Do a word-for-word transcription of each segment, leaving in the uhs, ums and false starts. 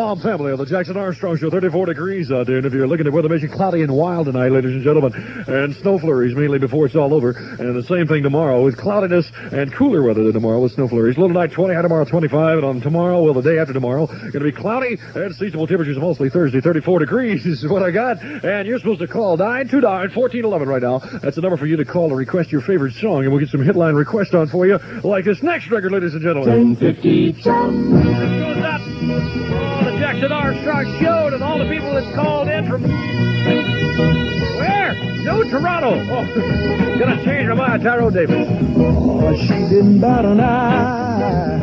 Tom family of the Jackson Armstrong Show. thirty-four degrees out there, and if you're looking at weather, mission cloudy and wild tonight, ladies and gentlemen, and snow flurries mainly before it's all over, and the same thing tomorrow with cloudiness and cooler weather than tomorrow with snow flurries. Little night twenty, high tomorrow twenty-five, and on tomorrow, well, the day after tomorrow, going to be cloudy and seasonable temperatures mostly Thursday, thirty-four degrees is what I got, and you're supposed to call nine two nine, one four one one right now. That's the number for you to call to request your favorite song, and we'll get some headline requests on for you, like this next record, ladies and gentlemen. ten fifty Chum. Goes out oh, the Jackson Armstrong Show and all the people that called in from where? No, Toronto. Oh, gonna change my mind, Tyrone Davis. Oh, she didn't bat an eye.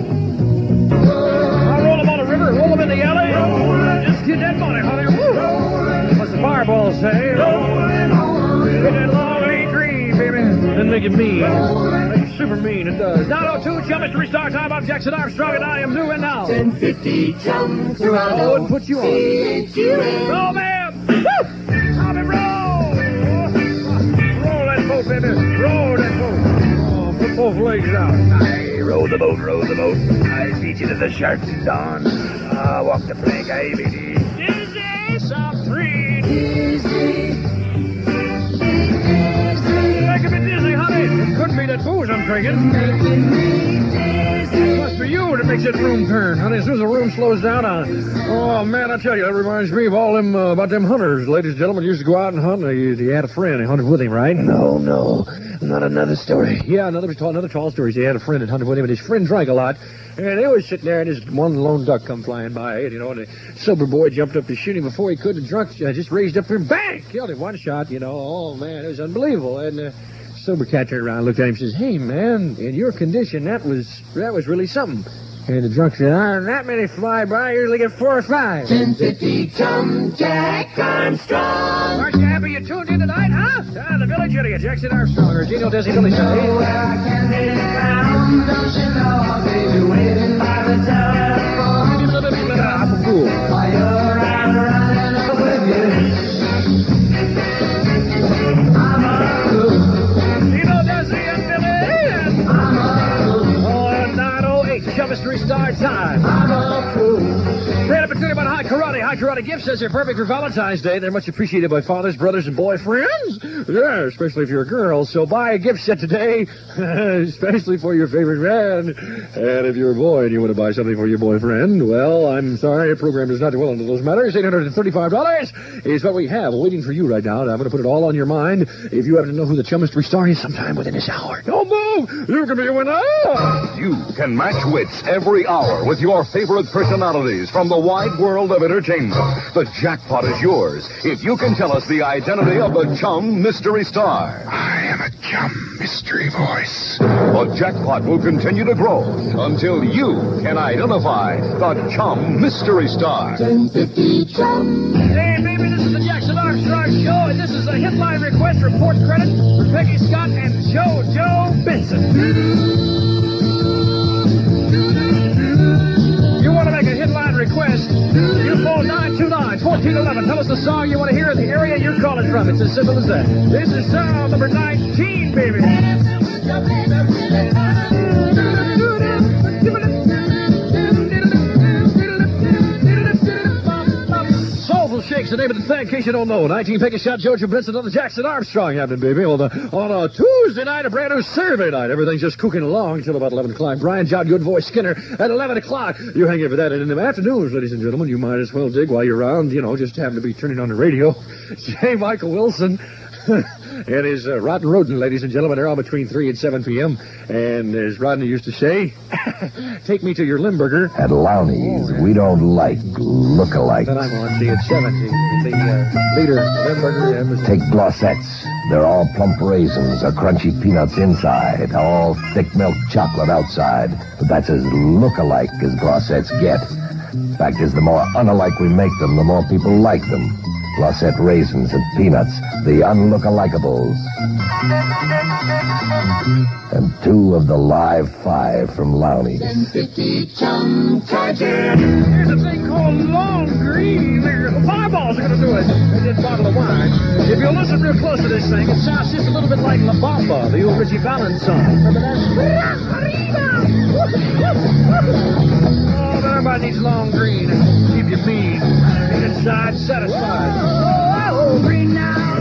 I roll them on the river, roll them in the alley. Just get that money, honey. Woo. What's the fireball say? Get that long lean green, baby. Then make it mean. Make it super mean, it does. nine oh two, Chum, it's restart time. I'm Jackson Armstrong, and I am doing now. ten fifty Chum, Toronto. Oh, and put you on. Oh, man. Woo! Top and roll. Roll that boat, baby. Roll that boat. Oh, put both legs out. I row the boat, row the boat. I beat you to the sharks at dawn. Ah, walk the plank, I beat you. Dizzy, soft free. Dizzy. Making me dizzy, honey. It couldn't be that booze I'm drinking. Making me dizzy. Must be you that makes that room turn, honey. As soon as the room slows down, I... Oh, man, I tell you, that reminds me of all them, uh, about them hunters. Ladies and gentlemen, used to go out and hunt. He, he had a friend. He hunted with him, right? No, no, not another story. Yeah, another tall, another tall story. He had a friend that hunted with him, and his friend drank a lot. And they was sitting there, and this one lone duck come flying by, and, you know, and the sober boy jumped up to shoot him before he could. The drunk uh, just raised up there and bang! Killed him. One shot, you know. Oh, man, it was unbelievable. And uh, sober cat turned around and looked at him and says, "Hey, man, in your condition, that was that was really something." And the drunk said, "Ah, that many fly by, I usually get four or five." ten fifty Chum, Jack Armstrong. Aren't you happy you tuned in tonight, huh? Ah, the Village Idiot, Jackson Armstrong, or Gino Desi Billy Show. Oh, I can lay down, don't you know, baby, waiting by the telephone. I'm a fool. While you're out running with you. I'm a fool. Gino Desi and Billy. I'm a fool. Oh, and nine oh eight, chemistry start time. I'm a fool. Great opportunity about High Karate. High Karate gift sets are perfect for Valentine's Day. They're much appreciated by fathers, brothers, and boyfriends. Yeah, especially if you're a girl. So buy a gift set today, especially for your favorite man. And if you're a boy and you want to buy something for your boyfriend, well, I'm sorry, the program does not dwell into those matters. eight hundred thirty-five dollars is what we have waiting for you right now. And I'm going to put it all on your mind. If you happen to know who the Chum Mystery Star is sometime within this hour, don't move. You can be a winner. You can match wits every hour with your favorite personalities from the wide world of entertainment. The jackpot is yours if you can tell us the identity of the Chum Mystery Star. I am a Chum mystery voice. The jackpot will continue to grow until you can identify the Chum Mystery Star. ten fifty Chum. Hey, baby, this is the Jackson Armstrong Show, and this is a headline request report credit for Peggy Scott and JoJo Benson. You want to make a headline request? You call nine two nine, one four one one. Tell us the song you want to hear and the area you're calling from. It's as simple as that. This is song number nineteen, baby. Soulful Shake's the name of the thing, in case you don't know. nineteen Peggy Shot, JoJo Benson on the Jackson Armstrong happening, baby. On, the, on a Tuesday night, a brand new survey night. Everything's just cooking along until about eleven o'clock. Brian John Good Voice Skinner at eleven o'clock. You hang in for that. And in the afternoons, ladies and gentlemen, you might as well dig while you're around, you know, just happen to be turning on the radio. J. Michael Wilson. It is uh, Rotten Rodent, ladies and gentlemen. They're on between three and seven p.m. And as Rodney used to say, take me to your Limburger. At Lowney's, we don't like look-alike. Then I'm on, see, at seven. The uh, leader, Limburger. Yeah, was... Take Glossettes. They're all plump raisins or crunchy peanuts inside, all thick milk chocolate outside. But that's as look-alike as Glossettes get. Fact is, the more unalike we make them, the more people like them. Glossette raisins and peanuts, the unlook-alikeables. And two of the live five from Lowney's. ten fifty Chum Charger. Here's a thing called long green. The fireballs are going to do it. And this bottle of wine. If you listen real close to this thing, it sounds just a little bit like La Bamba, the old Richie Valens song. Remember that? Oh, there, Everybody needs long green. Keep you mean. Inside satisfied. Oh, green now.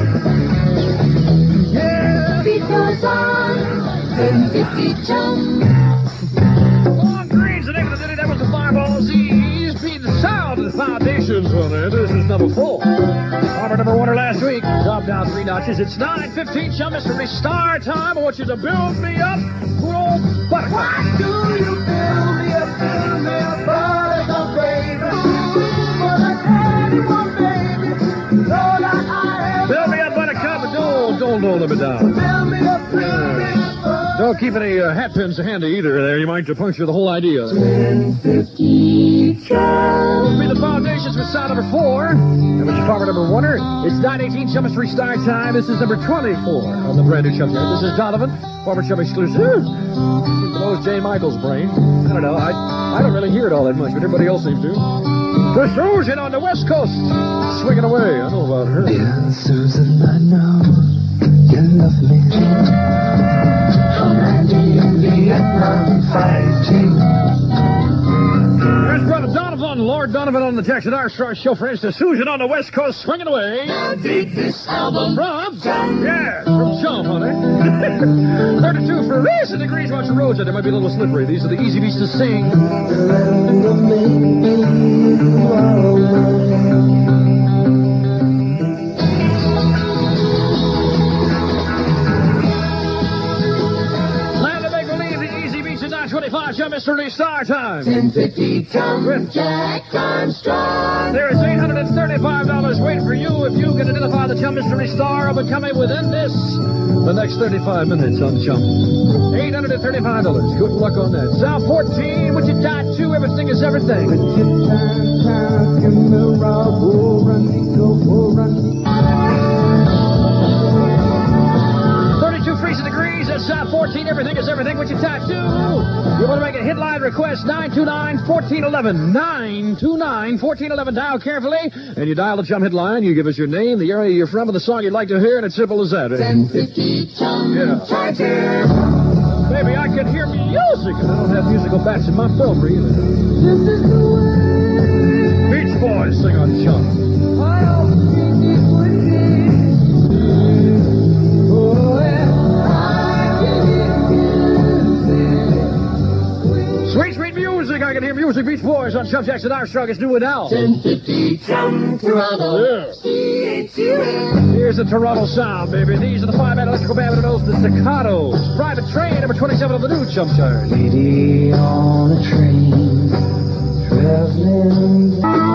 Yeah. Beat goes on. ten fifty chum. Long green's the name of the ditty. That was the Fireball Z's. Beat the sound of the foundations on it. This is number four. Farmer number one last week. Dropped down three notches. It's nine fifteen, chum. Mystery Star time. I want you to build me up. Good old buttercup. Why do you build me up, build me up, buttercup, baby? For the anyone, baby. Lord, I have. Build me up, buttercup. But don't, don't, don't let me down. Build me up, build me up. Don't keep any uh, hat pins handy either. There, you might puncture the whole idea. ten fifty chum. Be the foundations with sound number four. And with your farmer number one. It's nine eighteen, Chum Mystery Star time. This is number twenty-four on the brand new Chum Show. This is Donovan, former Chum exclusive. Those Jay Michaels brain. I don't know. I I don't really hear it all that much, but everybody else seems to. For Susan on the West Coast, swinging away. I know about her. Dear Susan, I know you love me. In Vietnam fighting. There's Brother Donovan, Lord Donovan on the Jackson Armstrong Show. For instance, Susan on the West Coast, swinging away. Dig this album From Chum. Yeah, from Chum, honey. thirty-two for recent degrees. Watch the roads. They might be a little slippery. These are the easy beats to sing. twenty-five, Chum Mystery Star time. ten fifty Chum Jack Armstrong. There is eight hundred thirty-five dollars waiting for you if you can identify the Chum Mystery Star of becoming within this, the next thirty-five minutes on Chum. eight hundred thirty-five dollars. Good luck on that. South fourteen, what you got to, everything is everything. thirty-two freezing degrees at South fourteen, everything is everything. What you got to? You want to make a hit line request, nine two nine, one four one one. nine two nine, one four one one. Dial carefully, and you dial the Chum hit line. You give us your name, the area you're from, and the song you'd like to hear, and it's simple as that. ten fifty Chum Yeah. Charger. Baby, I can hear music, and I don't have musical bats in my film either. This is the way. Beach Boys sing on Chum. I'll sing it with you. Oh, and I can hear music. Sweet, sweet music. I can hear music. Beach Boys on Chum Jackson Armstrong. It's new and now. ten fifty Chum Toronto. Yeah. C H U M. Here's the Toronto sound, baby. These are the five-man electrical band that knows the staccatos. Private Train, number twenty-seven of the new Chum chart. Lady on a train, traveling.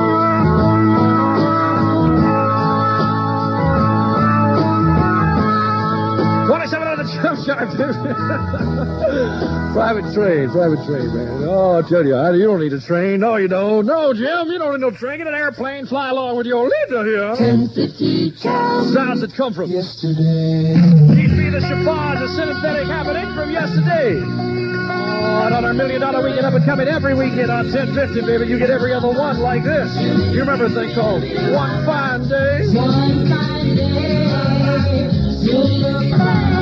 twenty-seven on the Chum chart, baby. Private Train, Private Train, man. Oh, I'll tell you, I- you don't need a train. No, you don't. No, Jim, you don't need no train. Get an airplane, fly along with your leader here. ten fifty Chum. Sounds that come from Yesterday. These be the chiffons, a synesthetic happening from yesterday. Oh, and on our million dollar weekend up and coming every weekend on ten fifty, baby, you get every other one like this. You remember a thing called One Fine Day? One fine day, you'll look fine.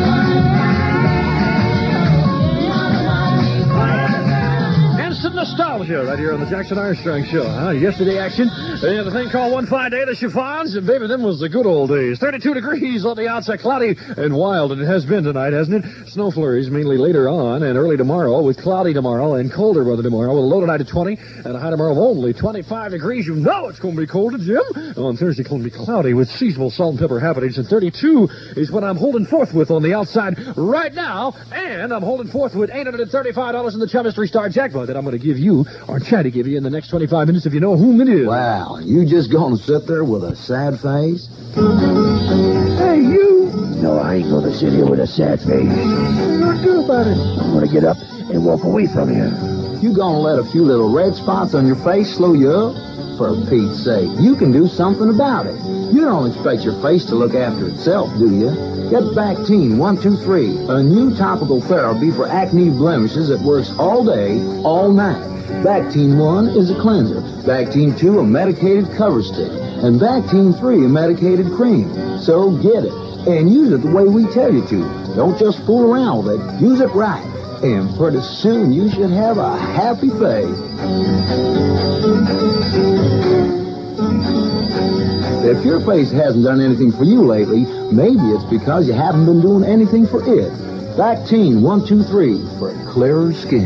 Instant nostalgia right here on the Jackson Armstrong Show. Huh? Yesterday action. And the thing called One Fine Day, the chiffons. And baby, them was the good old days. thirty-two degrees on the outside. Cloudy and wild. And it has been tonight, hasn't it? Snow flurries mainly later on and early tomorrow with cloudy tomorrow and colder weather tomorrow with a low tonight of twenty and a high tomorrow of only twenty-five degrees. You know it's going to be colder, Jim. On Thursday, it's going to be cloudy with seasonal salt and pepper happenings. And thirty-two is what I'm holding forth with on the outside right now. And I'm holding forth with eight hundred thirty-five dollars in the Chum Mystery Star jackpot that I'm going to give you, or try to give you in the next twenty-five minutes if you know whom it is. Wow, you just gonna sit there with a sad face? Hey, you! No, I ain't gonna sit here with a sad face. What do about it? I'm gonna get up and walk away from here. You gonna let a few little red spots on your face slow you up? For Pete's sake, you can do something about it. You don't expect your face to look after itself, do you? Get Bactine one two three, a new topical therapy for acne blemishes that works all day, all night. Bactine one is a cleanser, Bactine two a medicated cover stick, and Bactine three a medicated cream. So get it, and use it the way we tell you to. Don't just fool around with it. Use it right. And pretty soon you should have a happy face. If your face hasn't done anything for you lately, maybe it's because you haven't been doing anything for it. Bactine one two three for clearer skin.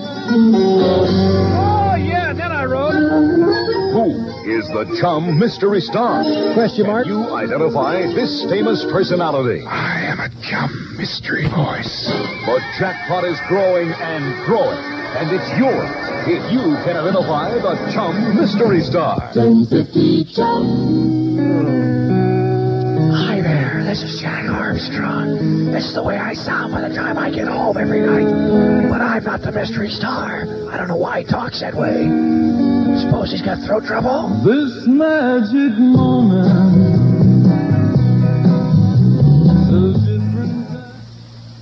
Oh, yeah, then I wrote. Who is the Chum Mystery Star? Question mark. Can you identify this famous personality? I am a chum mystery voice. The jackpot is growing and growing, and it's yours if you can identify the Chum Mystery Star. ten fifty chum. Hi there, this is Jack Armstrong. This is the way I sound by the time I get home every night. But I'm not the mystery star. I don't know why he talks that way. Suppose he's got throat trouble? This magic moment